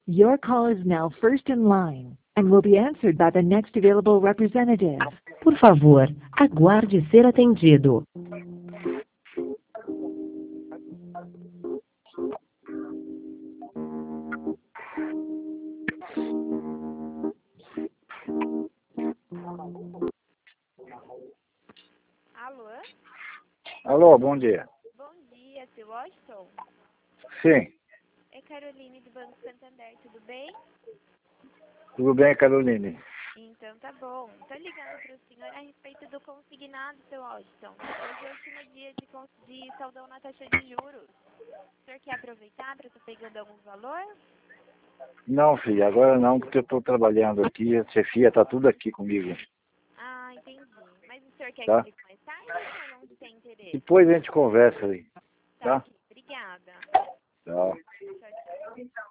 Your call is now first in line and will be answered by the next available representative. Por favor, aguarde ser atendido. Alô? Alô, bom dia. Bom dia, seu Washington. Sim, É Caroline do Banco Santander, tudo bem? tudo bem, Caroline? Então tá bom. Tô ligando para o senhor a respeito do consignado, seu Washington. Hoje é o último dia de saldão na taxa de juros. O senhor quer aproveitar para estar pegando algum valor? Não, filha, agora não, porque eu estou trabalhando aqui, a chefia está tudo aqui comigo, Ah, entendi. Mas o senhor quer tá? que ligue mais tarde ou o senhor não tem interesse? Depois a gente conversa aí, Tá tá? aqui, obrigada. Tchau. Tchau, tchau.